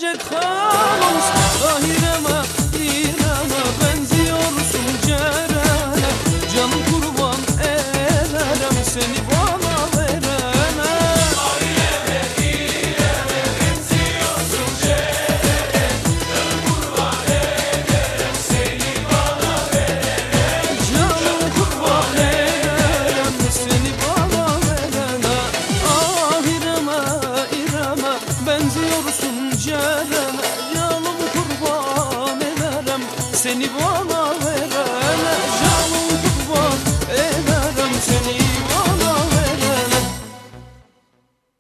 gelecek halus. Ah İrem'e, İrem'e benziyorsun Ceren'e. Canım kurban ederim seni bana verene. Ah İrem'e, İrem'e benziyorsun Ceren'e. Canım kurban ederim seni bana verene. Canım kurban ederim seni bana verene. Ah İrem'e, İrem'e benziyorsun Ceren'e. Canım kurban ederim seni bana